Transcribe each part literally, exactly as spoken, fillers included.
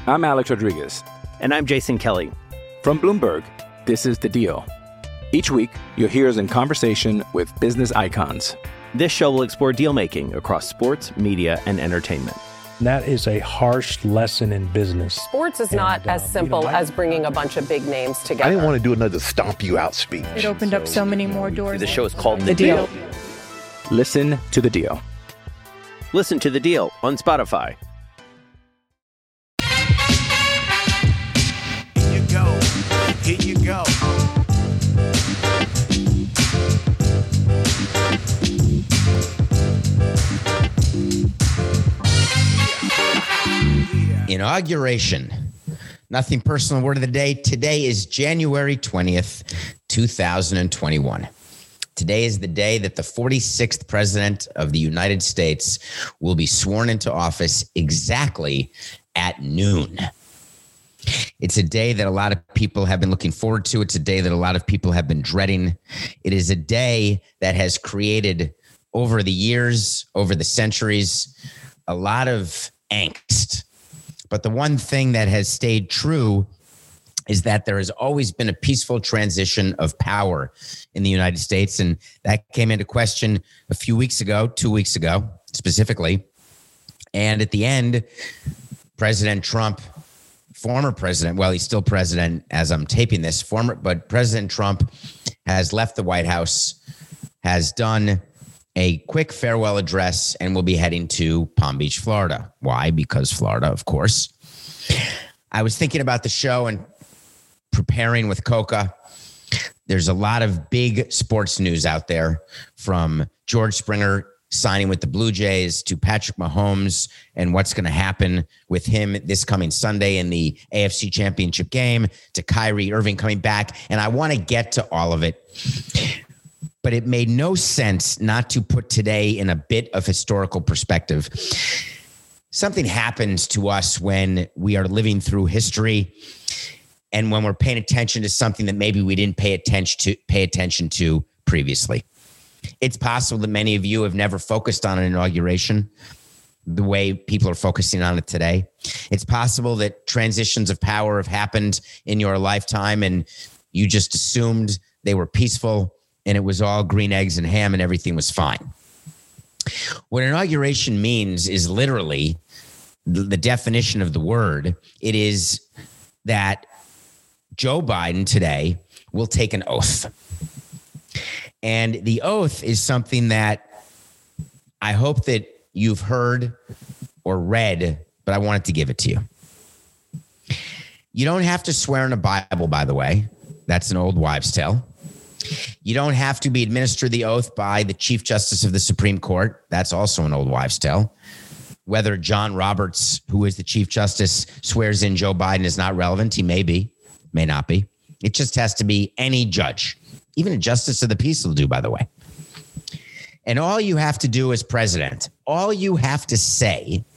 I'm Alex Rodriguez. And I'm Jason Kelly. From Bloomberg, this is The Deal. Each week, you'll hear us in conversation with business icons. This show will explore deal-making across sports, media, and entertainment. That is a harsh lesson in business. Sports is not and, uh, as simple you know, I, as bringing a bunch of big names together. I didn't want to do another stomp you out speech. It opened so, up so many more doors. The show is called The, the deal. deal. Listen to The Deal. Listen to The Deal on Spotify. Here you go. Here you go. Inauguration. Nothing personal. Word of the day. Today is January twentieth, two thousand twenty-one. Today is the day that the forty-sixth president of the United States will be sworn into office exactly at noon. It's a day that a lot of people have been looking forward to. It's a day that a lot of people have been dreading. It is a day that has created, over the years, over the centuries, a lot of angst. But the one thing that has stayed true is that there has always been a peaceful transition of power in the United States. And that came into question a few weeks ago, two weeks ago, specifically. And at the end, President Trump, former president, well, he's still president as I'm taping this, former, but President Trump has left the White House, has done a quick farewell address, and will be heading to Palm Beach, Florida. Why? Because Florida, of course. I was thinking about the show and preparing with Coca. There's a lot of big sports news out there, from George Springer signing with the Blue Jays to Patrick Mahomes and what's going to happen with him this coming Sunday in the A F C Championship game, to Kyrie Irving coming back. And I want to get to all of it. But it made no sense not to put today in a bit of historical perspective. Something happens to us when we are living through history and when we're paying attention to something that maybe we didn't pay attention to pay attention to previously. It's possible that many of you have never focused on an inauguration the way people are focusing on it today. It's possible that transitions of power have happened in your lifetime and you just assumed they were peaceful and it was all green eggs and ham and everything was fine. What inauguration means is literally the, the definition of the word. It is that Joe Biden today will take an oath. And the oath is something that I hope that you've heard or read, but I wanted to give it to you. You don't have to swear in a Bible, by the way. That's an old wives' tale. You don't have to be administered the oath by the Chief Justice of the Supreme Court. That's also an old wives' tale. Whether John Roberts, who is the Chief Justice, swears in Joe Biden is not relevant. He may be, may not be. It just has to be any judge. Even a justice of the peace will do, by the way. And all you have to do as president, all you have to say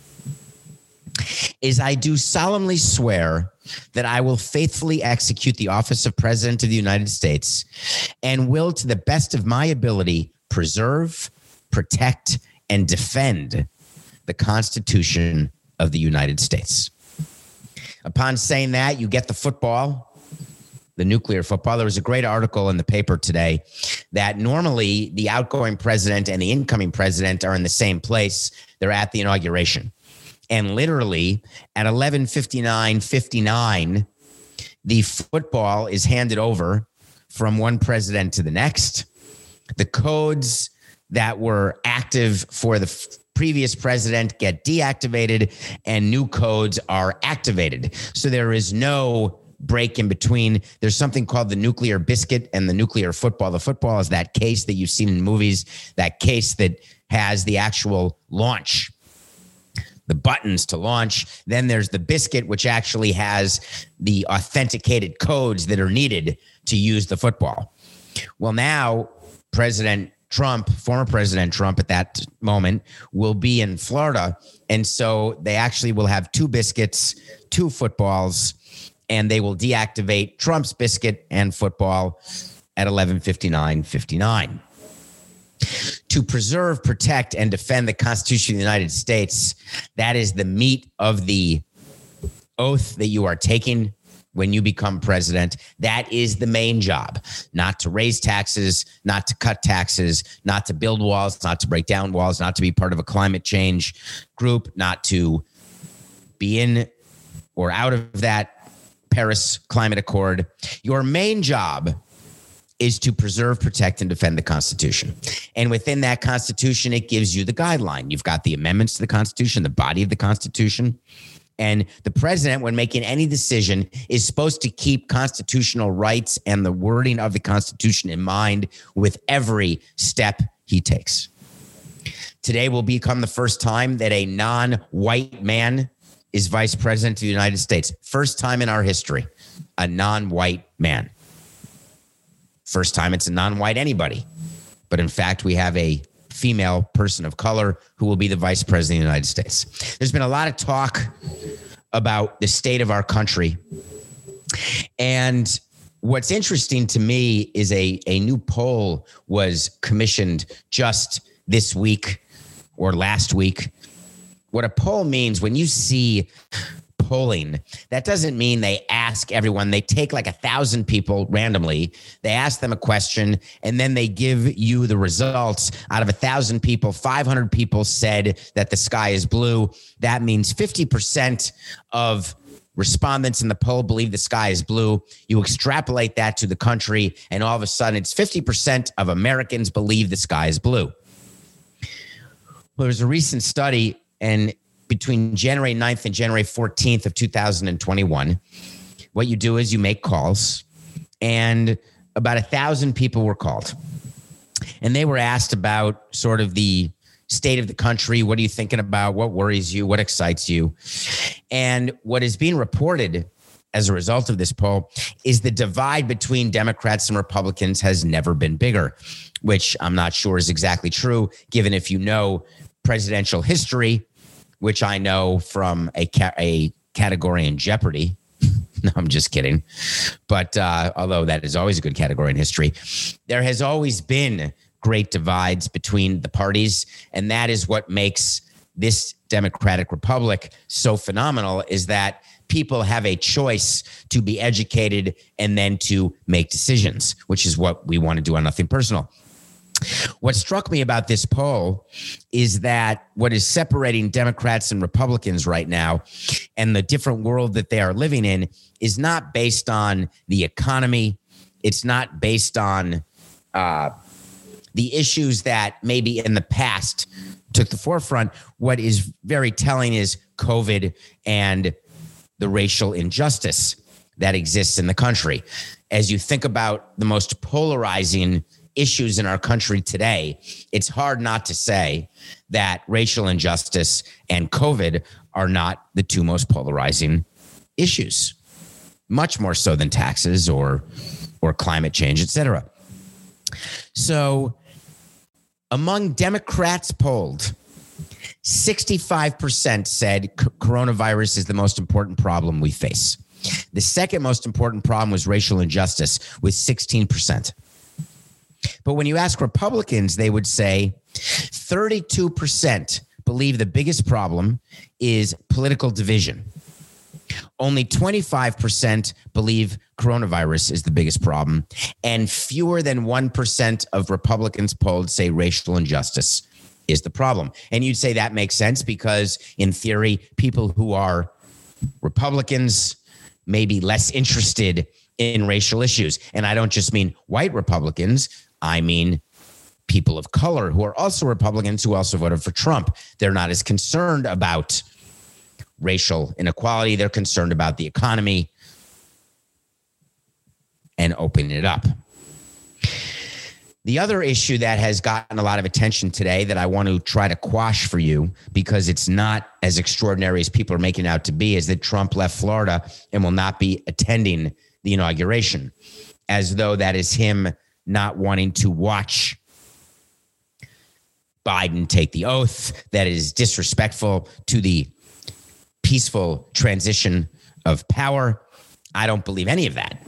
is, I do solemnly swear that I will faithfully execute the office of President of the United States and will, to the best of my ability, preserve, protect, and defend the Constitution of the United States. Upon saying that, you get the football, the nuclear football. There was a great article in the paper today that normally the outgoing president and the incoming president are in the same place. They're at the inauguration. And literally at eleven fifty-nine fifty-nine, the football is handed over from one president to the next. The codes that were active for the f- previous president get deactivated and new codes are activated. So there is no break in between. There's something called the nuclear biscuit and the nuclear football. The football is that case that you've seen in movies, that case that has the actual launch, the buttons to launch. Then there's the biscuit, which actually has the authenticated codes that are needed to use the football. Well, now President Trump, former President Trump at that moment, will be in Florida. And so they actually will have two biscuits, two footballs, and they will deactivate Trump's biscuit and football at eleven fifty-nine fifty-nine. To preserve, protect, and defend the Constitution of the United States, that is the meat of the oath that you are taking when you become president. That is the main job, not to raise taxes, not to cut taxes, not to build walls, not to break down walls, not to be part of a climate change group, not to be in or out of that Paris Climate Accord. Your main job is to preserve, protect, and defend the Constitution. And within that Constitution, it gives you the guideline. You've got the amendments to the Constitution, the body of the Constitution. And the president, when making any decision, is supposed to keep constitutional rights and the wording of the Constitution in mind with every step he takes. Today will become the first time that a non-white man is vice president of the United States. First time in our history, a non-white man. First time it's a non-white anybody. But in fact, we have a female person of color who will be the vice president of the United States. There's been a lot of talk about the state of our country. And what's interesting to me is a, a new poll was commissioned just this week or last week. What a poll means, when you see polling, that doesn't mean they ask everyone. They take like a thousand people randomly. They ask them a question, and then they give you the results. Out of a thousand people, five hundred people said that the sky is blue. That means fifty percent of respondents in the poll believe the sky is blue. You extrapolate that to the country, and all of a sudden it's fifty percent of Americans believe the sky is blue. Well, there's a recent study, and between January ninth and January fourteenth of two thousand twenty-one, what you do is you make calls, and about a thousand people were called. And they were asked about sort of the state of the country. What are you thinking about? What worries you? What excites you? And what is being reported as a result of this poll is the divide between Democrats and Republicans has never been bigger, which I'm not sure is exactly true, given if you know presidential history, which I know from a ca- a category in Jeopardy. No, I'm just kidding. But uh, although that is always a good category in history, there has always been great divides between the parties. And that is what makes this Democratic Republic so phenomenal, is that people have a choice to be educated and then to make decisions, which is what we want to do on Nothing Personal. What struck me about this poll is that what is separating Democrats and Republicans right now and the different world that they are living in is not based on the economy. It's not based on uh, the issues that maybe in the past took the forefront. What is very telling is COVID and the racial injustice that exists in the country. As you think about the most polarizing issues in our country today, it's hard not to say that racial injustice and COVID are not the two most polarizing issues, much more so than taxes or or climate change, et cetera. So among Democrats polled, sixty-five percent said c- coronavirus is the most important problem we face. The second most important problem was racial injustice, with sixteen percent. But when you ask Republicans, they would say thirty-two percent believe the biggest problem is political division. Only twenty-five percent believe coronavirus is the biggest problem. And fewer than one percent of Republicans polled say racial injustice is the problem. And you'd say that makes sense because, in theory, people who are Republicans may be less interested in racial issues. And I don't just mean white Republicans. I mean people of color who are also Republicans who also voted for Trump. They're not as concerned about racial inequality. They're concerned about the economy and opening it up. The other issue that has gotten a lot of attention today that I want to try to quash for you, because it's not as extraordinary as people are making it out to be, is that Trump left Florida and will not be attending the inauguration, as though that is him not wanting to watch Biden take the oath. That is disrespectful to the peaceful transition of power. I don't believe any of that.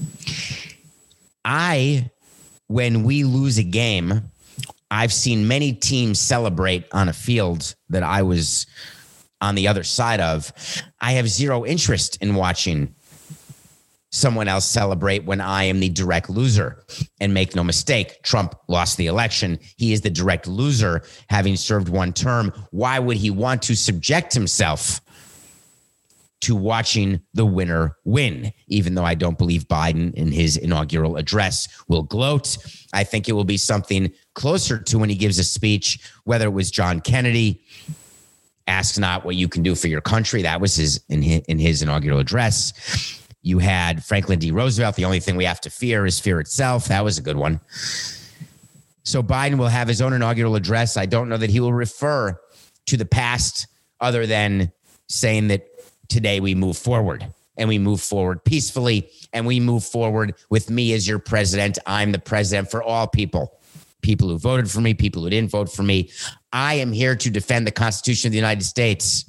I, when we lose a game, I've seen many teams celebrate on a field that I was on the other side of. I have zero interest in watching someone else celebrate when I am the direct loser. And make no mistake, Trump lost the election. He is the direct loser, having served one term. Why would he want to subject himself to watching the winner win? Even though I don't believe Biden in his inaugural address will gloat, I think it will be something closer to when he gives a speech, whether it was John Kennedy, ask not what you can do for your country. That was his in his, in his inaugural address. You had Franklin D. Roosevelt. The only thing we have to fear is fear itself. That was a good one. So Biden will have his own inaugural address. I don't know that he will refer to the past other than saying that today we move forward, and we move forward peacefully, and we move forward with me as your president. I'm the president for all people, people who voted for me, people who didn't vote for me. I am here to defend the Constitution of the United States.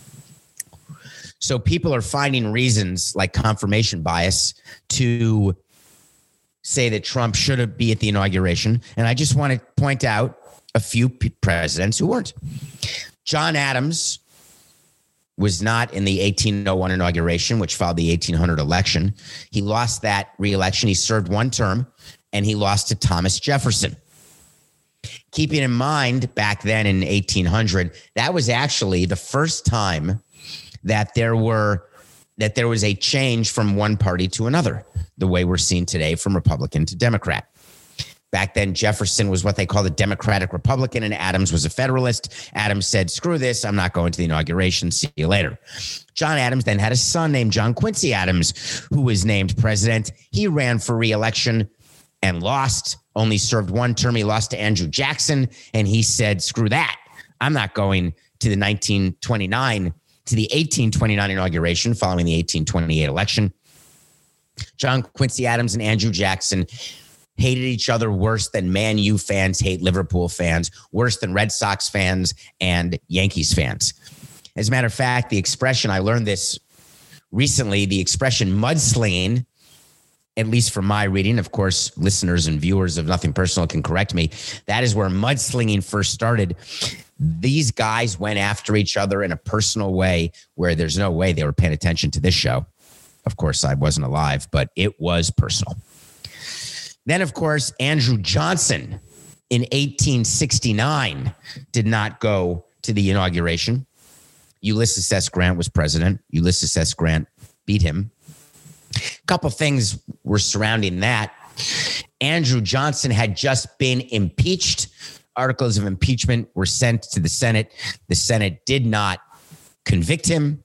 So people are finding reasons like confirmation bias to say that Trump should be at the inauguration. And I just want to point out a few p- presidents who weren't. John Adams was not in the eighteen oh one inauguration, which followed the eighteen hundred election. He lost that re-election. He served one term, and he lost to Thomas Jefferson. Keeping in mind, back then in eighteen hundred, that was actually the first time that there were that there was a change from one party to another, the way we're seeing today from Republican to Democrat. Back then, Jefferson was what they call the Democratic Republican, and Adams was a Federalist. Adams said, screw this, I'm not going to the inauguration. See you later. John Adams then had a son named John Quincy Adams, who was named president. He ran for re-election and lost, only served one term. He lost to Andrew Jackson, and he said, screw that. I'm not going to the nineteen twenty-nine, to the eighteen twenty-nine inauguration following the eighteen twenty-eight election. John Quincy Adams and Andrew Jackson hated each other worse than Man U fans hate Liverpool fans, worse than Red Sox fans and Yankees fans. As a matter of fact, the expression, I learned this recently, the expression mudslinging, at least from my reading, of course, listeners and viewers of Nothing Personal can correct me, that is where mudslinging first started. These guys went after each other in a personal way where there's no way they were paying attention to this show. Of course, I wasn't alive, but it was personal. Then, of course, Andrew Johnson in eighteen sixty-nine did not go to the inauguration. Ulysses S. Grant was president. Ulysses S. Grant beat him. A couple things were surrounding that. Andrew Johnson had just been impeached. Articles of impeachment were sent to the Senate. The Senate did not convict him.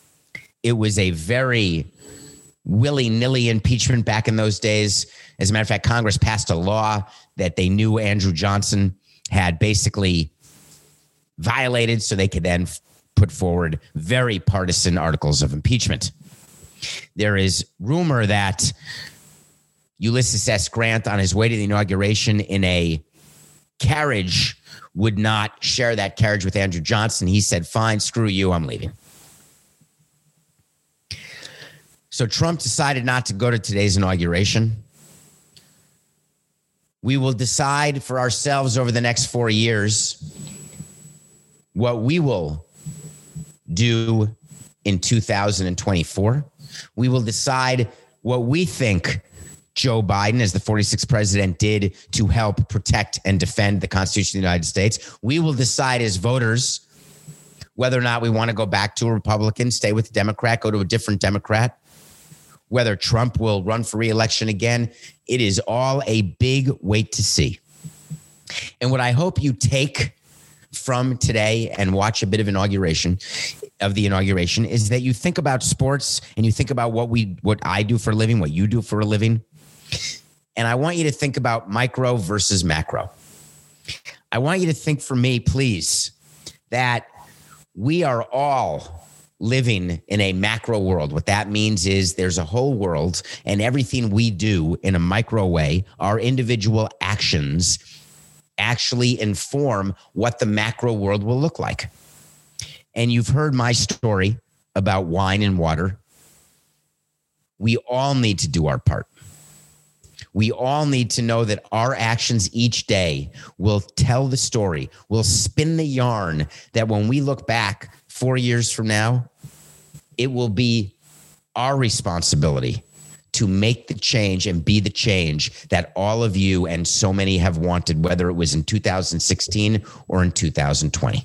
It was a very willy-nilly impeachment back in those days. As a matter of fact, Congress passed a law that they knew Andrew Johnson had basically violated, so they could then f- put forward very partisan articles of impeachment. There is rumor that Ulysses S. Grant, on his way to the inauguration in a carriage, would not share that carriage with Andrew Johnson. He said, fine, screw you, I'm leaving. So Trump decided not to go to today's inauguration. We will decide for ourselves over the next four years what we will do in two thousand twenty-four. We will decide what we think Joe Biden, as the forty-sixth president, did to help protect and defend the Constitution of the United States. We will decide as voters whether or not we want to go back to a Republican, stay with a Democrat, go to a different Democrat, whether Trump will run for re-election again. It is all a big wait to see. And what I hope you take from today and watch a bit of inauguration of the inauguration is that you think about sports and you think about what we, what I do for a living, what you do for a living. And I want you to think about micro versus macro. I want you to think, for me, please, that we are all living in a macro world. What that means is there's a whole world, and everything we do in a micro way, our individual actions actually inform what the macro world will look like. And you've heard my story about wine and water. We all need to do our part. We all need to know that our actions each day will tell the story, will spin the yarn that when we look back four years from now, it will be our responsibility to make the change and be the change that all of you and so many have wanted, whether it was in two thousand sixteen or in two thousand twenty.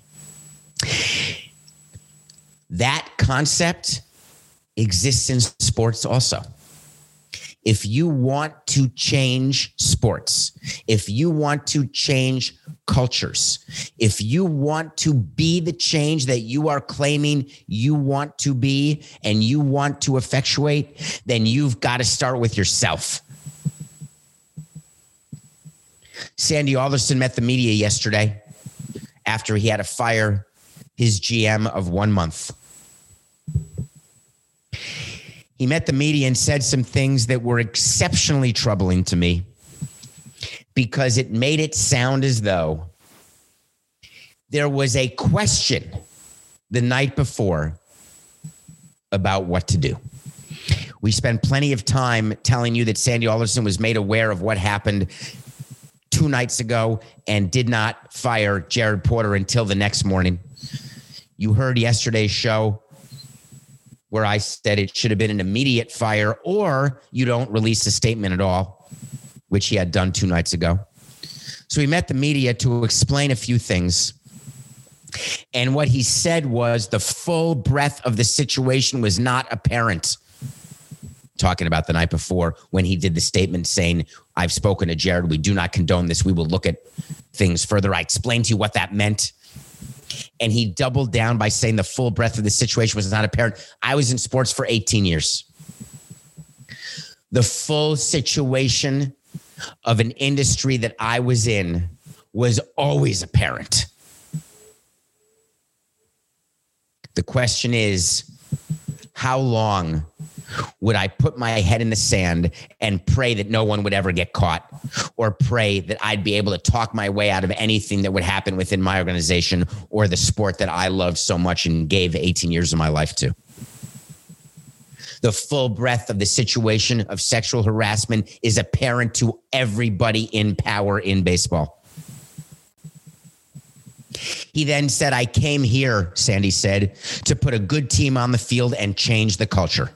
That concept exists in sports also. If you want to change sports, if you want to change cultures, if you want to be the change that you are claiming you want to be and you want to effectuate, then you've got to start with yourself. Sandy Alderson met the media yesterday after he had to fire his G M of one month. He met the media and said some things that were exceptionally troubling to me because it made it sound as though there was a question the night before about what to do. We spent plenty of time telling you that Sandy Alderson was made aware of what happened two nights ago and did not fire Jared Porter until the next morning. You heard yesterday's show where I said it should have been an immediate fire or you don't release a statement at all, which he had done two nights ago. So he met the media to explain a few things. And what he said was the full breadth of the situation was not apparent. Talking about the night before when he did the statement saying, I've spoken to Jared. We do not condone this. We will look at things further. I explained to you what that meant. And he doubled down by saying the full breadth of the situation was not apparent. I was in sports for eighteen years. The full situation of an industry that I was in was always apparent. The question is, how long would I put my head in the sand and pray that no one would ever get caught, or pray that I'd be able to talk my way out of anything that would happen within my organization or the sport that I loved so much and gave eighteen years of my life to? The full breadth of the situation of sexual harassment is apparent to everybody in power in baseball. He then said, I came here, Sandy said, to put a good team on the field and change the culture.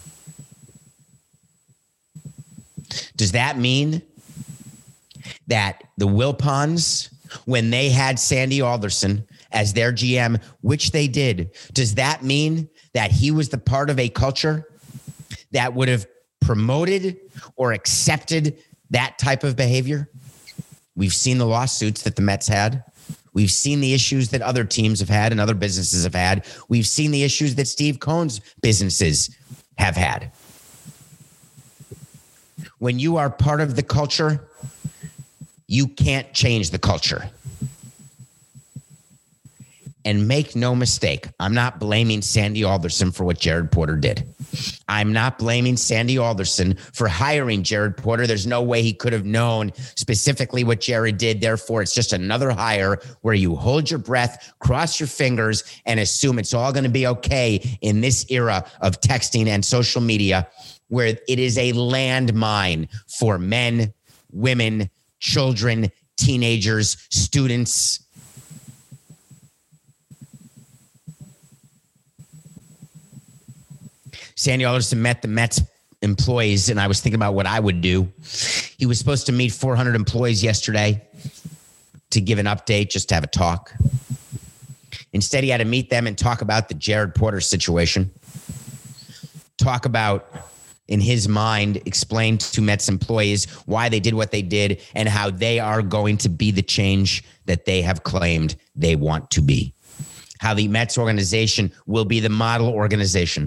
Does that mean that the Wilpons, when they had Sandy Alderson as their G M, which they did, does that mean that he was the part of a culture that would have promoted or accepted that type of behavior? We've seen the lawsuits that the Mets had. We've seen the issues that other teams have had and other businesses have had. We've seen the issues that Steve Cohen's businesses have had. When you are part of the culture, you can't change the culture. And make no mistake, I'm not blaming Sandy Alderson for what Jared Porter did. I'm not blaming Sandy Alderson for hiring Jared Porter. There's no way he could have known specifically what Jared did. Therefore, it's just another hire where you hold your breath, cross your fingers, and assume it's all going to be okay in this era of texting and social media, where it is a landmine for men, women, children, teenagers, students. Sandy Alderson met the Mets employees, and I was thinking about what I would do. He was supposed to meet four hundred employees yesterday to give an update, just to have a talk. Instead, he had to meet them and talk about the Jared Porter situation. Talk about, in his mind, explain to Mets employees why they did what they did and how they are going to be the change that they have claimed they want to be. How the Mets organization will be the model organization.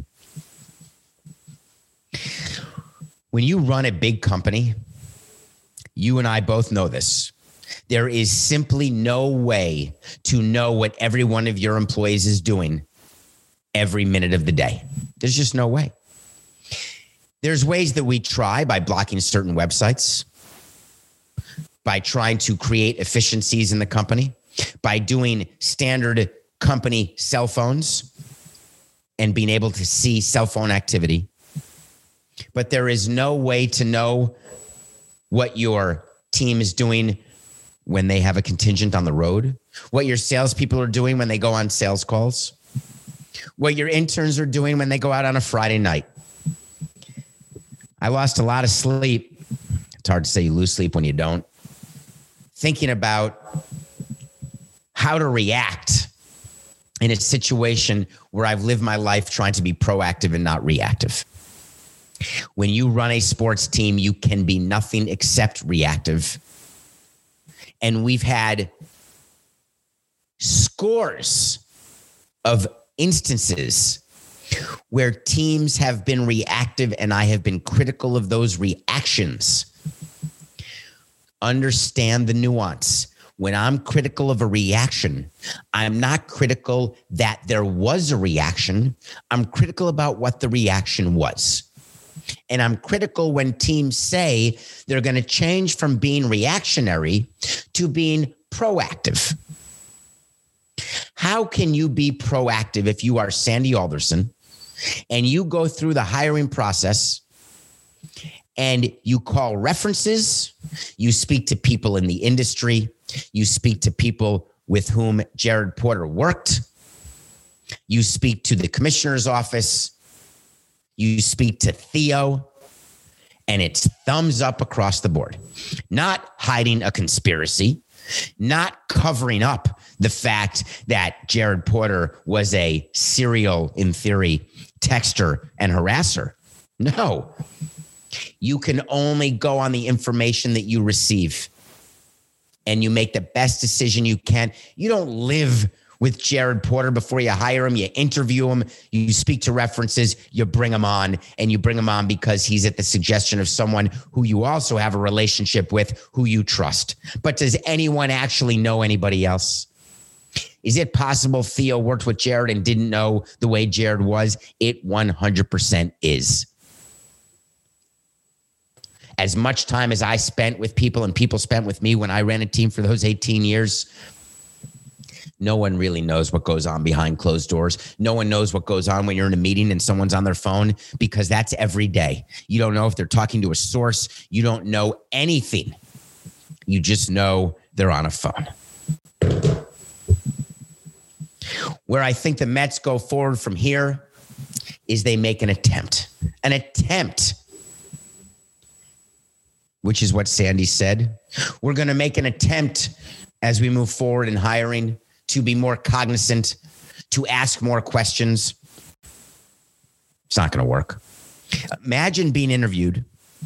When you run a big company, you and I both know this. There is simply no way to know what every one of your employees is doing every minute of the day. There's just no way. There's ways that we try by blocking certain websites, by trying to create efficiencies in the company, by doing standard company cell phones and being able to see cell phone activity. But there is no way to know what your team is doing when they have a contingent on the road, what your salespeople are doing when they go on sales calls. what your interns are doing when they go out on a Friday night. I lost a lot of sleep. It's hard to say you lose sleep when you don't. Thinking about how to react in a situation where I've lived my life trying to be proactive and not reactive. When you run a sports team, you can be nothing except reactive. And we've had scores of instances where teams have been reactive and I have been critical of those reactions. Understand the nuance. When I'm critical of a reaction, I'm not critical that there was a reaction. I'm critical about what the reaction was. And I'm critical when teams say they're going to change from being reactionary to being proactive. How can you be proactive if you are Sandy Alderson and you go through the hiring process and you call references, you speak to people in the industry, you speak to people with whom Jared Porter worked, you speak to the commissioner's office, you speak to Theo, and it's thumbs up across the board. Not hiding a conspiracy, not covering up the fact that Jared Porter was a serial, in theory, texter and harasser. No. You can only go on the information that you receive, and you make the best decision you can. You don't live with Jared Porter before you hire him. You interview him, you speak to references, you bring him on, and you bring him on because he's at the suggestion of someone who you also have a relationship with, who you trust. But does anyone actually know anybody else? Is it possible Theo worked with Jared and didn't know the way Jared was? It one hundred percent is. As much time as I spent with people and people spent with me when I ran a team for those eighteen years, no one really knows what goes on behind closed doors. No one knows what goes on when you're in a meeting and someone's on their phone, because that's every day. You don't know if they're talking to a source. You don't know anything. You just know they're on a phone. Where I think the Mets go forward from here is they make an attempt. An attempt. Which is what Sandy said. We're going to make an attempt as we move forward in hiring to be more cognizant, to ask more questions. It's not going to work. Imagine being interviewed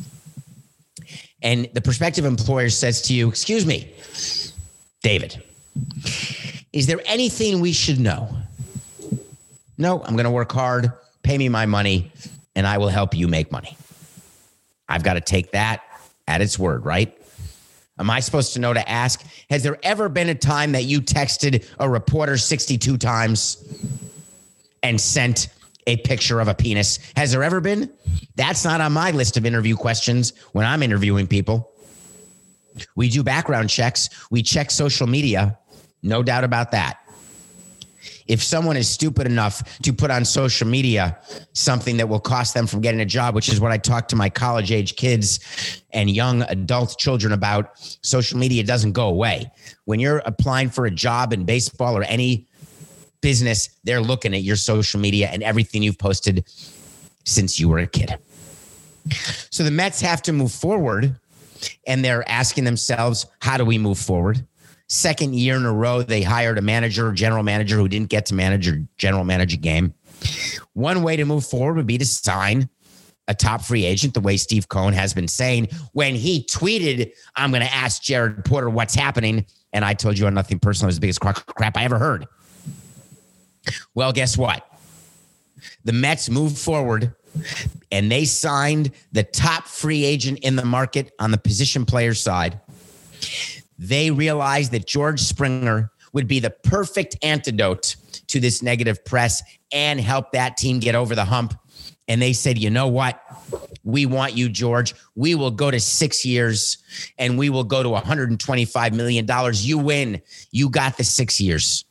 and the prospective employer says to you, excuse me, David, is there anything we should know? No, I'm going to work hard, pay me my money, and I will help you make money. I've got to take that at its word, right? Am I supposed to know to ask, has there ever been a time that you texted a reporter sixty-two times and sent a picture of a penis? Has there ever been? That's not on my list of interview questions when I'm interviewing people. We do background checks. We check social media. No doubt about that. If someone is stupid enough to put on social media something that will cost them from getting a job, which is what I talk to my college age kids and young adult children about, social media doesn't go away. When you're applying for a job in baseball or any business, they're looking at your social media and everything you've posted since you were a kid. So the Mets have to move forward, and they're asking themselves, how do we move forward? Second year in a row, they hired a manager, general manager who didn't get to manage or general manage a game. One way to move forward would be to sign a top free agent, the way Steve Cohen has been saying when he tweeted, I'm going to ask Jared Porter what's happening. And I told you on Nothing Personal, it was the biggest crap I ever heard. Well, guess what? The Mets moved forward and they signed the top free agent in the market on the position player side. They realized that George Springer would be the perfect antidote to this negative press and help that team get over the hump. And they said, you know what? We want you, George. We will go to six years and we will go to one hundred twenty-five million dollars. You win. You got the six years.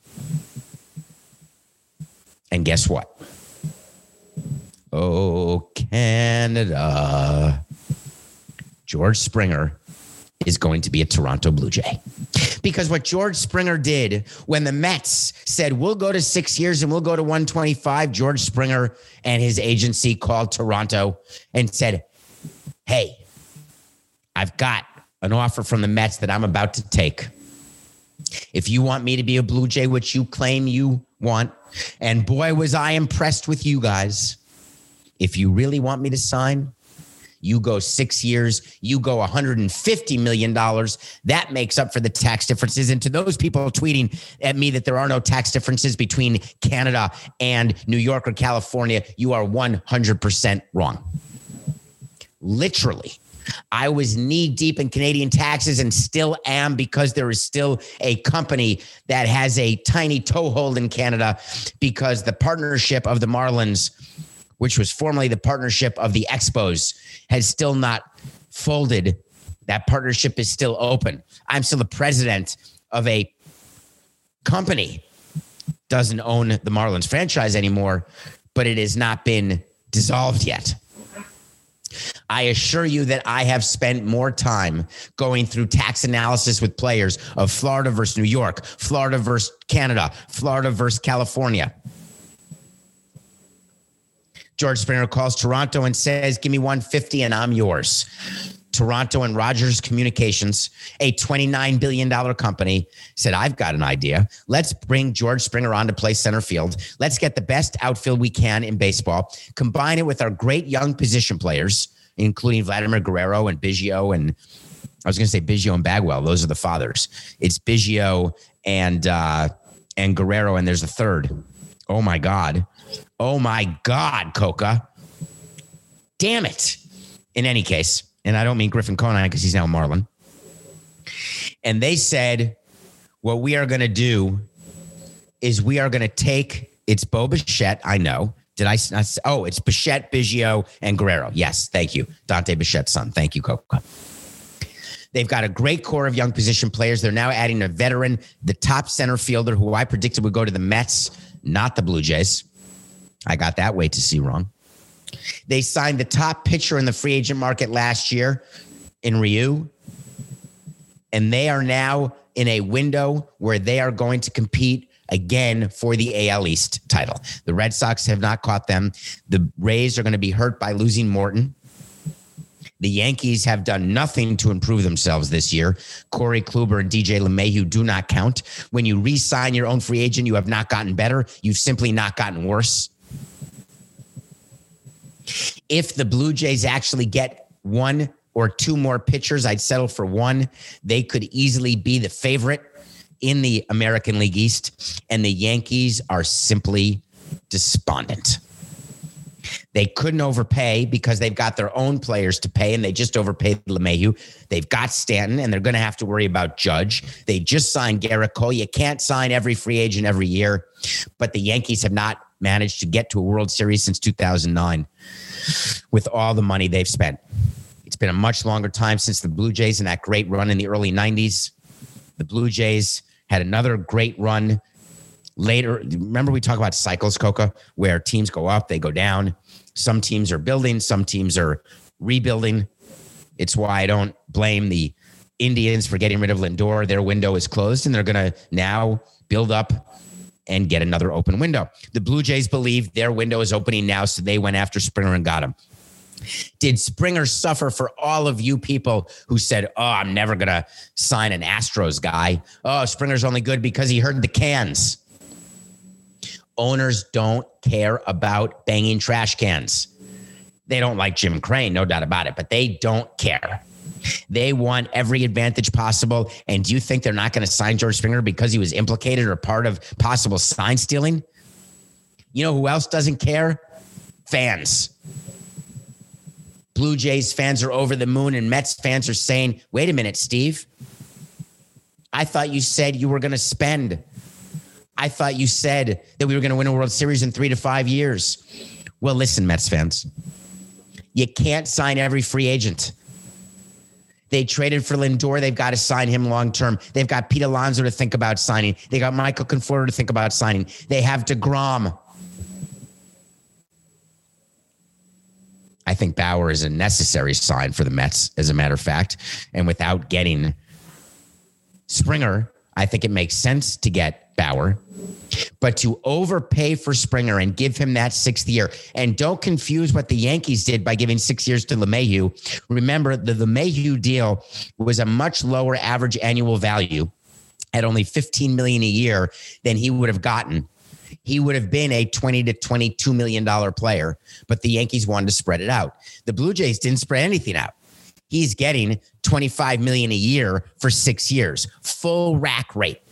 And guess what? Oh, Canada. George Springer is going to be a Toronto Blue Jay. Because what George Springer did when the Mets said, we'll go to six years and we'll go to one twenty-five, George Springer and his agency called Toronto and said, hey, I've got an offer from the Mets that I'm about to take. If you want me to be a Blue Jay, which you claim you want, and boy, was I impressed with you guys. If you really want me to sign, you go six years, you go one hundred fifty million dollars. That makes up for the tax differences. And to those people tweeting at me that there are no tax differences between Canada and New York or California, you are one hundred percent wrong. Literally. I was knee deep in Canadian taxes and still am, because there is still a company that has a tiny toehold in Canada, because the partnership of the Marlins, which was formerly the partnership of the Expos, has still not folded. That partnership is still open. I'm still the president of a company. Doesn't own the Marlins franchise anymore, but it has not been dissolved yet. I assure you that I have spent more time going through tax analysis with players of Florida versus New York, Florida versus Canada, Florida versus California. George Springer calls Toronto and says, give me one fifty and I'm yours. Toronto and Rogers Communications, a twenty-nine billion dollars company, said, I've got an idea. Let's bring George Springer on to play center field. Let's get the best outfield we can in baseball, combine it with our great young position players, including Vladimir Guerrero and Biggio. And I was going to say Biggio and Bagwell. Those are the fathers. It's Biggio and, uh, and Guerrero, and there's a third. Oh, my God. Oh, my God, Coca. Damn it. In any case, and I don't mean Griffin Conine because he's now a Marlin. And they said, what we are going to do is we are going to take, it's Bo Bichette, I know. Did I not say, oh, it's Bichette, Biggio, and Guerrero. Yes, thank you. Dante Bichette's son. Thank you, Coca. They've got a great core of young position players. They're now adding a veteran, the top center fielder, who I predicted would go to the Mets, not the Blue Jays. I got that way to see wrong. They signed the top pitcher in the free agent market last year in Ryu. And they are now in a window where they are going to compete again for the A L East title. The Red Sox have not caught them. The Rays are going to be hurt by losing Morton. The Yankees have done nothing to improve themselves this year. Corey Kluber and D J LeMahieu do not count. When you re-sign your own free agent, you have not gotten better. You've simply not gotten worse. If the Blue Jays actually get one or two more pitchers, I'd settle for one. They could easily be the favorite in the American League East, and the Yankees are simply despondent. They couldn't overpay because they've got their own players to pay, and they just overpaid LeMahieu. They've got Stanton, and they're going to have to worry about Judge. They just signed Garrett Cole. You can't sign every free agent every year, but the Yankees have not managed to get to a World Series since two thousand nine with all the money they've spent. It's been a much longer time since the Blue Jays in that great run in the early nineties. The Blue Jays had another great run later. Remember we talk about cycles, Coca, where teams go up, they go down. Some teams are building, some teams are rebuilding. It's why I don't blame the Indians for getting rid of Lindor. Their window is closed, and they're going to now build up and get another open window. The Blue Jays believe their window is opening now, so they went after Springer and got him. Did Springer suffer for all of you people who said, oh, I'm never going to sign an Astros guy. Oh, Springer's only good because he heard the cans. Owners don't care about banging trash cans. They don't like Jim Crane, no doubt about it, but they don't care. They want every advantage possible. And do you think they're not going to sign George Springer because he was implicated or part of possible sign stealing? You know who else doesn't care? Fans. Blue Jays fans are over the moon, and Mets fans are saying, wait a minute, Steve. I thought you said you were going to spend. I thought you said that we were going to win a World Series in three to five years. Well, listen, Mets fans, you can't sign every free agent. They traded for Lindor. They've got to sign him long-term. They've got Pete Alonso to think about signing. They got Michael Conforto to think about signing. They have DeGrom. I think Bauer is a necessary sign for the Mets, as a matter of fact. And without getting Springer, I think it makes sense to get Bauer, but to overpay for Springer and give him that sixth year, and don't confuse what the Yankees did by giving six years to LeMahieu. Remember, the LeMahieu deal was a much lower average annual value at only fifteen million dollars a year than he would have gotten. He would have been a twenty to twenty-two million dollars player, but the Yankees wanted to spread it out. The Blue Jays didn't spread anything out. He's getting twenty-five million dollars a year for six years, full rack rate.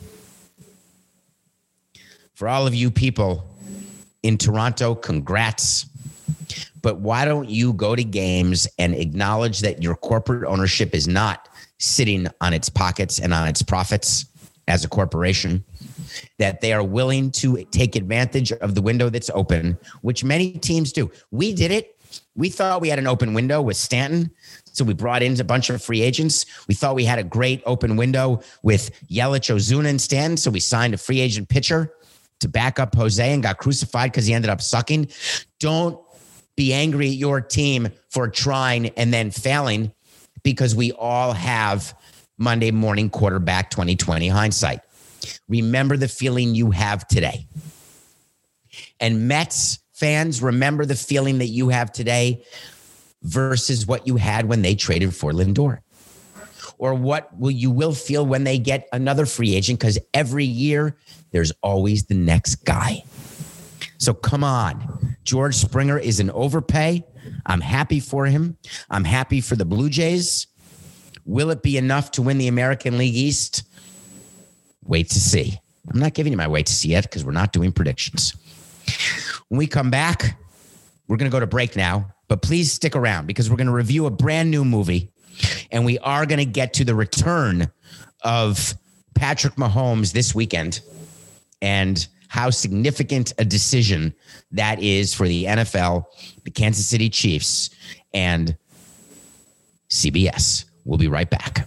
For all of you people in Toronto, congrats. But why don't you go to games and acknowledge that your corporate ownership is not sitting on its pockets and on its profits as a corporation, that they are willing to take advantage of the window that's open, which many teams do. We did it. We thought we had an open window with Stanton, so we brought in a bunch of free agents. We thought we had a great open window with Yelich, Ozuna, and Stanton, so we signed a free agent pitcher to back up Jose and got crucified because he ended up sucking. Don't be angry at your team for trying and then failing, because we all have Monday morning quarterback twenty twenty hindsight. Remember the feeling you have today. And Mets fans, remember the feeling that you have today versus what you had when they traded for Lindor. Or what will you will feel when they get another free agent, because every year there's always the next guy. So come on. George Springer is an overpay. I'm happy for him. I'm happy for the Blue Jays. Will it be enough to win the American League East? Wait to see. I'm not giving you my wait to see yet because we're not doing predictions. When we come back, we're going to go to break now, but please stick around because we're going to review a brand new movie, and we are going to get to the return of Patrick Mahomes this weekend and how significant a decision that is for the N F L, the Kansas City Chiefs, and C B S. We'll be right back.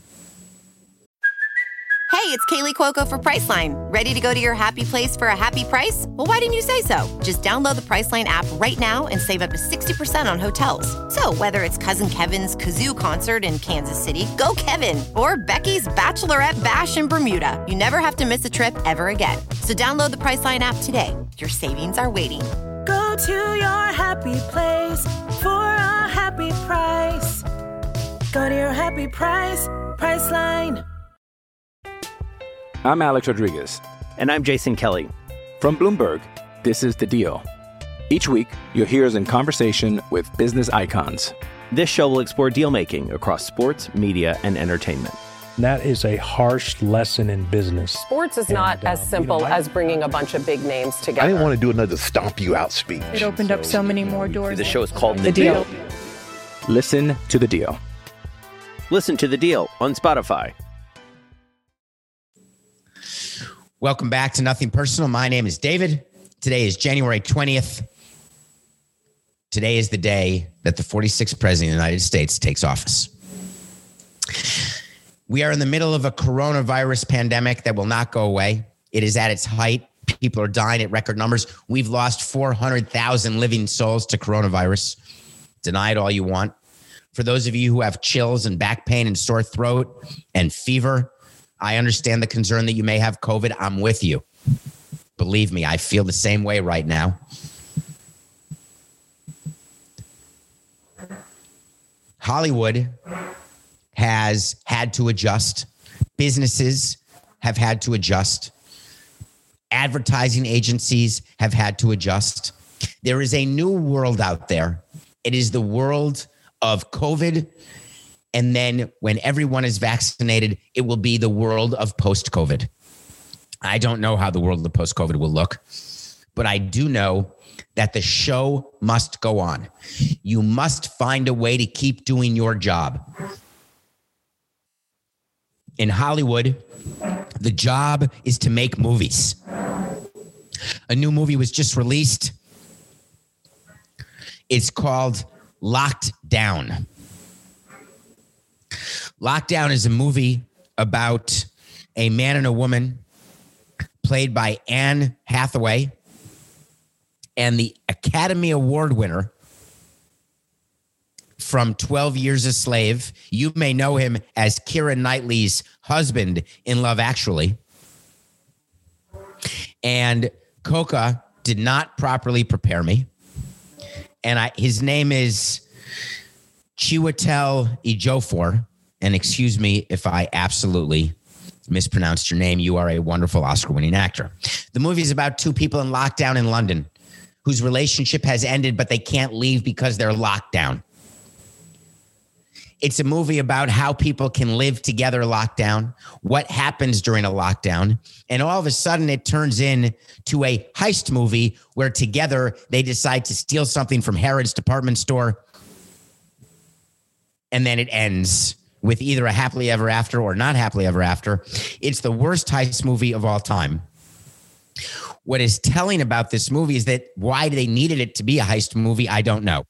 Hey, it's Kaylee Cuoco for Priceline. Ready to go to your happy place for a happy price? Well, why didn't you say so? Just download the Priceline app right now and save up to sixty percent on hotels. So whether it's Cousin Kevin's Kazoo Concert in Kansas City, go Kevin, or Becky's Bachelorette Bash in Bermuda, you never have to miss a trip ever again. So download the Priceline app today. Your savings are waiting. Go to your happy place for a happy price. Go to your happy price, Priceline. I'm Alex Rodriguez. And I'm Jason Kelly. From Bloomberg, this is The Deal. Each week, you'll hear us in conversation with business icons. This show will explore deal-making across sports, media, and entertainment. That is a harsh lesson in business. Sports is And, not uh, as simple you know, I- as bringing a bunch of big names together. I didn't want to do another stomp you out speech. It opened up so many more doors. The show is called The, The deal. Deal. Listen to The Deal. Listen to The Deal on Spotify. Welcome back to Nothing Personal. My name is David. Today is January twentieth. Today is the day that the forty-sixth president of the United States takes office. We are in the middle of a coronavirus pandemic that will not go away. It is at its height. People are dying at record numbers. We've lost four hundred thousand living souls to coronavirus. Deny it all you want. For those of you who have chills and back pain and sore throat and fever, I understand the concern that you may have COVID. I'm with you. Believe me, I feel the same way right now. Hollywood has had to adjust. Businesses have had to adjust. Advertising agencies have had to adjust. There is a new world out there. It is the world of COVID. And then when everyone is vaccinated, it will be the world of post-COVID. I don't know how the world of post-COVID will look, but I do know that the show must go on. You must find a way to keep doing your job. In Hollywood, the job is to make movies. A new movie was just released. It's called Locked Down. Lockdown is a movie about a man and a woman played by Anne Hathaway and the Academy Award winner from twelve Years a Slave. You may know him as Keira Knightley's husband in Love Actually. And Coca did not properly prepare me. And I, his name is Chiwetel Ejiofor. And excuse me if I absolutely mispronounced your name. You are a wonderful Oscar-winning actor. The movie is about two people in lockdown in London whose relationship has ended, but they can't leave because they're locked down. It's a movie about how people can live together locked down, what happens during a lockdown, and all of a sudden it turns into a heist movie where together they decide to steal something from Harrods department store, and then it ends with either a happily ever after or not happily ever after. It's the worst heist movie of all time. What is telling about this movie is that why they needed it to be a heist movie, I don't know.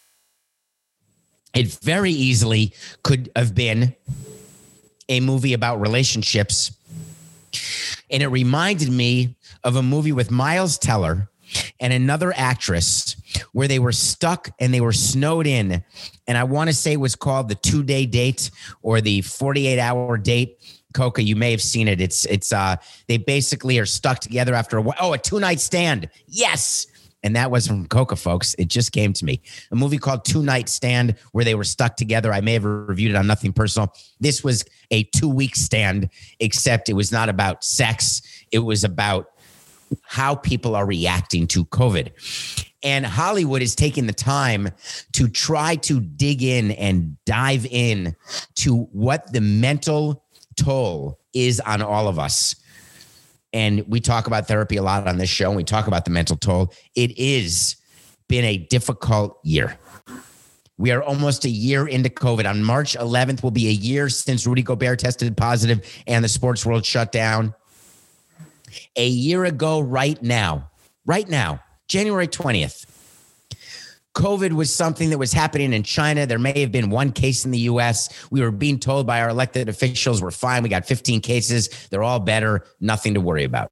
It very easily could have been a movie about relationships. And it reminded me of a movie with Miles Teller and another actress where they were stuck and they were snowed in. And I want to say it was called The Two-Day Date or The forty-eight hour Date. Coca, you may have seen it. It's, it's, uh, they basically are stuck together after a, oh, a two-night stand. Yes. And that was from Coca, folks. It just came to me. A movie called Two Night Stand where they were stuck together. I may have reviewed it on Nothing Personal. This was a two-week stand, except it was not about sex. It was about how people are reacting to COVID. And Hollywood is taking the time to try to dig in and dive in to what the mental toll is on all of us. And we talk about therapy a lot on this show, and we talk about the mental toll. It is been a difficult year. We are almost a year into COVID. On March eleventh will be a year since Rudy Gobert tested positive and the sports world shut down. A year ago right now, right now, January twentieth, COVID was something that was happening in China. There may have been one case in the U S. We were being told by our elected officials, we're fine. We got fifteen cases. They're all better. Nothing to worry about.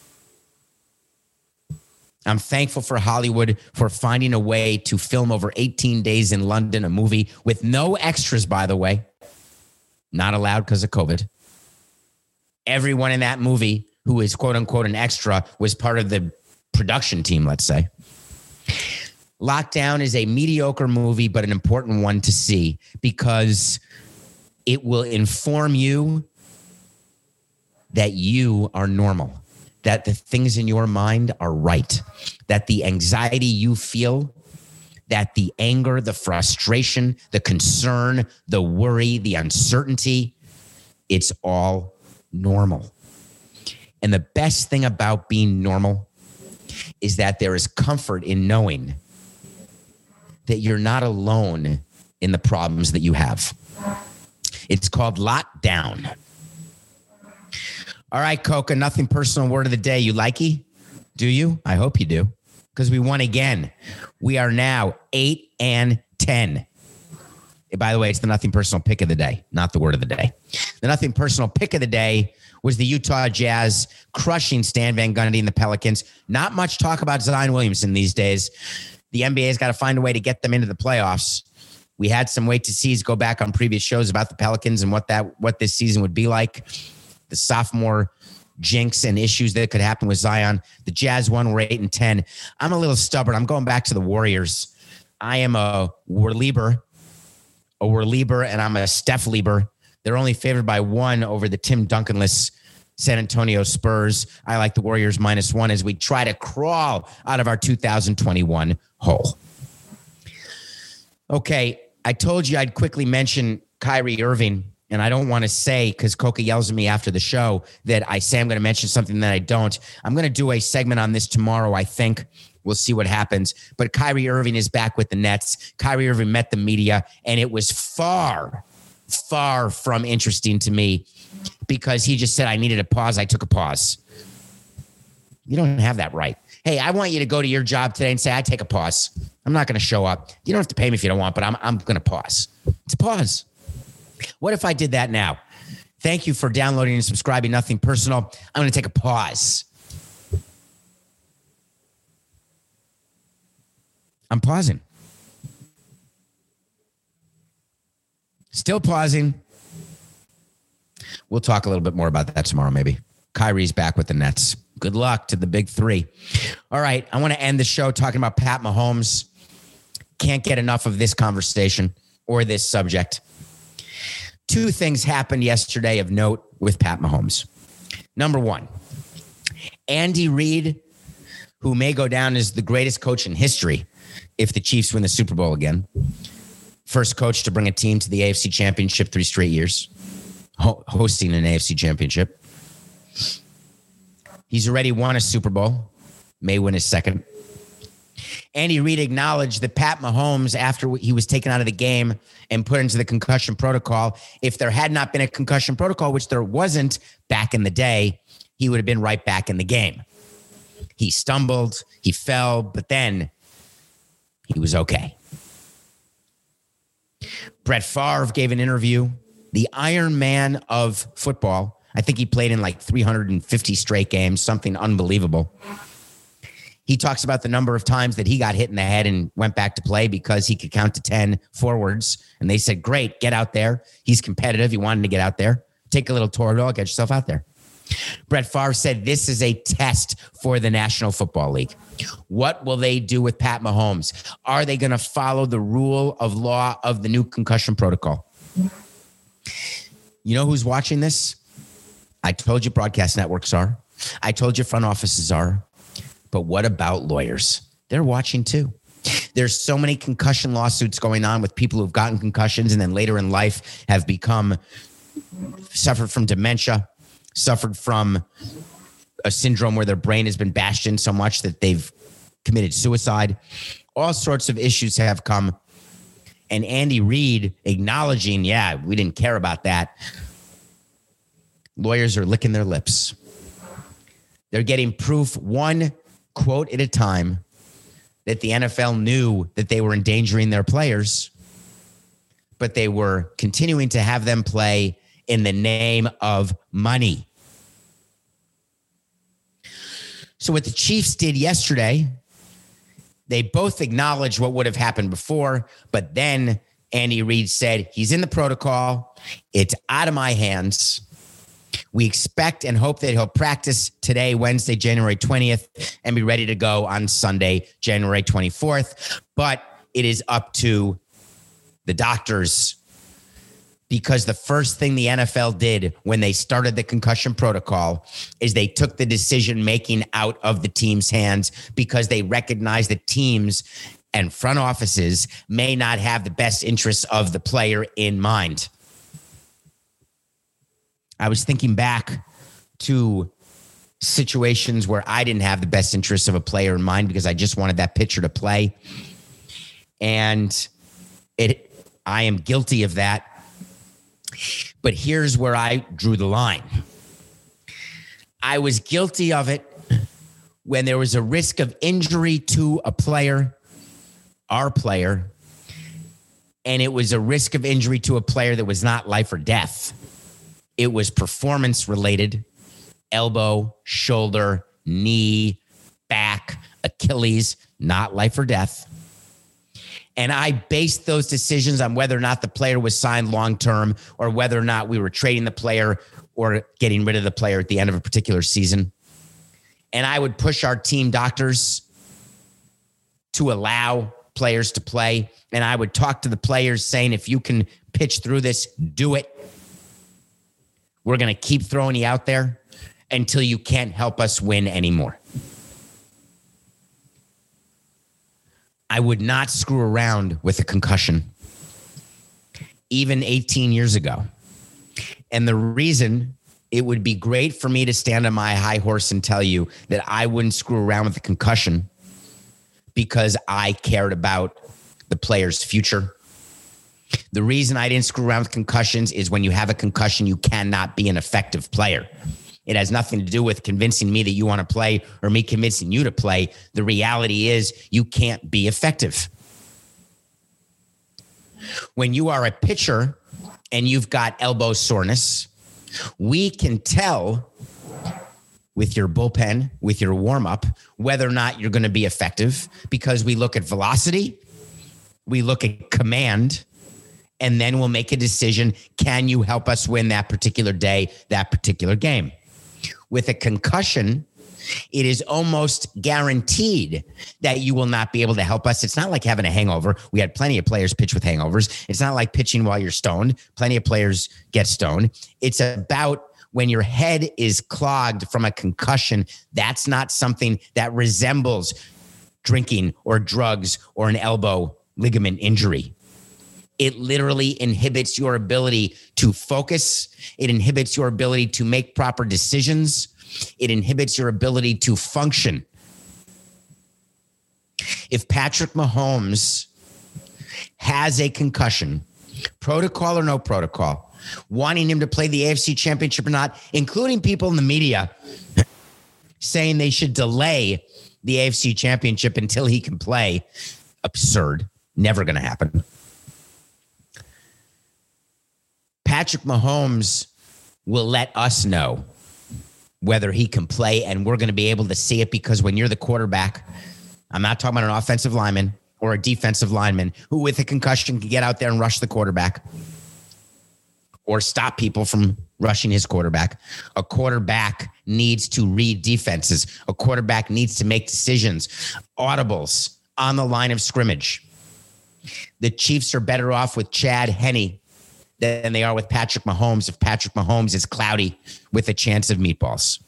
I'm thankful for Hollywood for finding a way to film over eighteen days in London, a movie with no extras, by the way. Not allowed because of COVID. Everyone in that movie who is quote unquote an extra was part of the production team, let's say. Lockdown is a mediocre movie, but an important one to see because it will inform you that you are normal, that the things in your mind are right, that the anxiety you feel, that the anger, the frustration, the concern, the worry, the uncertainty, it's all normal. And the best thing about being normal is that there is comfort in knowing that you're not alone in the problems that you have. It's called lockdown. All right, Coca, Nothing Personal word of the day. You likey? Do you? I hope you do. Because we won again. We are now eight and ten. By the way, it's the Nothing Personal pick of the day, not the word of the day. The Nothing Personal pick of the day was the Utah Jazz crushing Stan Van Gundy and the Pelicans. Not much talk about Zion Williamson these days. The N B A's got to find a way to get them into the playoffs. We had some wait to sees go back on previous shows about the Pelicans and what that what this season would be like. The sophomore jinx and issues that could happen with Zion. The Jazz won, we're eight and ten. I'm a little stubborn. I'm going back to the Warriors. I am a Warlieber, a Warlieber, and I'm a Steph Lieber. They're only favored by one over the Tim Duncanless San Antonio Spurs. I like the Warriors minus one as we try to crawl out of our two thousand twenty-one hole. Okay, I told you I'd quickly mention Kyrie Irving, and I don't want to say, because Coca yells at me after the show, that I say I'm going to mention something that I don't. I'm going to do a segment on this tomorrow, I think. We'll see what happens. But Kyrie Irving is back with the Nets. Kyrie Irving met the media, and it was far, far from interesting to me because he just said I needed a pause. I took a pause. You don't have that right. Hey, I want you to go to your job today and say, I take a pause. I'm not going to show up. You don't have to pay me if you don't want, but I'm I'm going to pause. It's a pause. What if I did that now? Thank you for downloading and subscribing. Nothing Personal. I'm going to take a pause. I'm pausing. Still pausing. We'll talk a little bit more about that tomorrow, maybe. Kyrie's back with the Nets. Good luck to the big three. All right, I want to end the show talking about Pat Mahomes. Can't get enough of this conversation or this subject. Two things happened yesterday of note with Pat Mahomes. Number one, Andy Reid, who may go down as the greatest coach in history if the Chiefs win the Super Bowl again. First coach to bring a team to the A F C Championship three straight years, ho- hosting an A F C Championship. He's already won a Super Bowl, may win his second. Andy Reid acknowledged that Pat Mahomes, after he was taken out of the game and put into the concussion protocol, if there had not been a concussion protocol, which there wasn't back in the day, he would have been right back in the game. He stumbled, he fell, but then he was okay. Brett Favre gave an interview, the Iron Man of football. I think he played in like three hundred fifty straight games, something unbelievable. He talks about the number of times that he got hit in the head and went back to play because he could count to ten forwards. And they said, great, get out there. He's competitive. He wanted to get out there. Take a little Toradol, get yourself out there. Brett Favre said this is a test for the National Football League. What will they do with Pat Mahomes? Are they going to follow the rule of law of the new concussion protocol? You know who's watching this? I told you broadcast networks are. I told you front offices are. But what about lawyers? They're watching too. There's so many concussion lawsuits going on with people who've gotten concussions and then later in life have become, suffered from dementia, suffered from a syndrome where their brain has been bashed in so much that they've committed suicide. All sorts of issues have come. And Andy Reid acknowledging, yeah, we didn't care about that. Lawyers are licking their lips. They're getting proof one quote at a time that the N F L knew that they were endangering their players, but they were continuing to have them play in the name of money. So what the Chiefs did yesterday, they both acknowledged what would have happened before, but then Andy Reid said, he's in the protocol. It's out of my hands. We expect and hope that he'll practice today, Wednesday, January twentieth, and be ready to go on Sunday, January twenty-fourth. But it is up to the doctors, because the first thing the N F L did when they started the concussion protocol is they took the decision-making out of the team's hands because they recognized that teams and front offices may not have the best interests of the player in mind. I was thinking back to situations where I didn't have the best interests of a player in mind because I just wanted that pitcher to play. And it, I am guilty of that. But here's where I drew the line. I was guilty of it when there was a risk of injury to a player, our player, and it was a risk of injury to a player that was not life or death. It was performance related, elbow, shoulder, knee, back, Achilles, not life or death. And I based those decisions on whether or not the player was signed long-term or whether or not we were trading the player or getting rid of the player at the end of a particular season. And I would push our team doctors to allow players to play. And I would talk to the players saying, if you can pitch through this, do it. We're going to keep throwing you out there until you can't help us win anymore. I would not screw around with a concussion, even eighteen years ago. And the reason it would be great for me to stand on my high horse and tell you that I wouldn't screw around with a concussion because I cared about the player's future. The reason I didn't screw around with concussions is when you have a concussion, you cannot be an effective player. It has nothing to do with convincing me that you want to play or me convincing you to play. The reality is you can't be effective. When you are a pitcher and you've got elbow soreness, we can tell with your bullpen, with your warm-up, whether or not you're going to be effective because we look at velocity, we look at command, and then we'll make a decision. Can you help us win that particular day, that particular game? With a concussion, it is almost guaranteed that you will not be able to help us. It's not like having a hangover. We had plenty of players pitch with hangovers. It's not like pitching while you're stoned. Plenty of players get stoned. It's about when your head is clogged from a concussion. That's not something that resembles drinking or drugs or an elbow ligament injury. It literally inhibits your ability to focus. It inhibits your ability to make proper decisions. It inhibits your ability to function. If Patrick Mahomes has a concussion, protocol or no protocol, wanting him to play the A F C Championship or not, including people in the media saying they should delay the A F C Championship until he can play, absurd. Never going to happen. Patrick Mahomes will let us know whether he can play, and we're going to be able to see it, because when you're the quarterback, I'm not talking about an offensive lineman or a defensive lineman who with a concussion can get out there and rush the quarterback or stop people from rushing his quarterback. A quarterback needs to read defenses. A quarterback needs to make decisions, audibles on the line of scrimmage. The Chiefs are better off with Chad Henne than they are with Patrick Mahomes if Patrick Mahomes is cloudy with a chance of meatballs.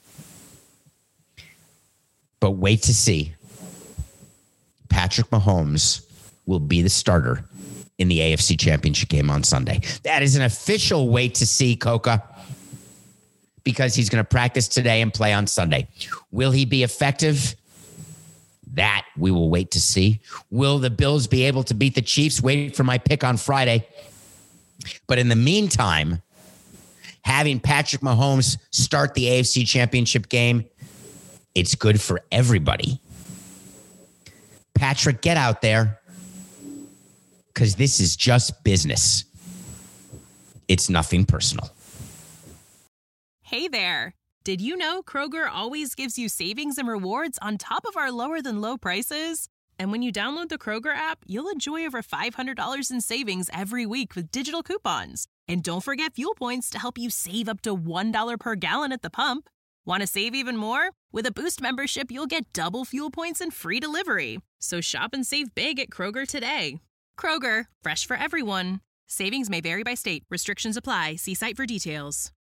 But wait to see. Patrick Mahomes will be the starter in the A F C Championship game on Sunday. That is an official wait to see, Coca, because he's going to practice today and play on Sunday. Will he be effective? That we will wait to see. Will the Bills be able to beat the Chiefs? Wait for my pick on Friday. But in the meantime, having Patrick Mahomes start the A F C Championship game, it's good for everybody. Patrick, get out there, because this is just business. It's nothing personal. Hey there. Did you know Kroger always gives you savings and rewards on top of our lower than low prices? And when you download the Kroger app, you'll enjoy over five hundred dollars in savings every week with digital coupons. And don't forget fuel points to help you save up to one dollar per gallon at the pump. Want to save even more? With a Boost membership, you'll get double fuel points and free delivery. So shop and save big at Kroger today. Kroger, fresh for everyone. Savings may vary by state. Restrictions apply. See site for details.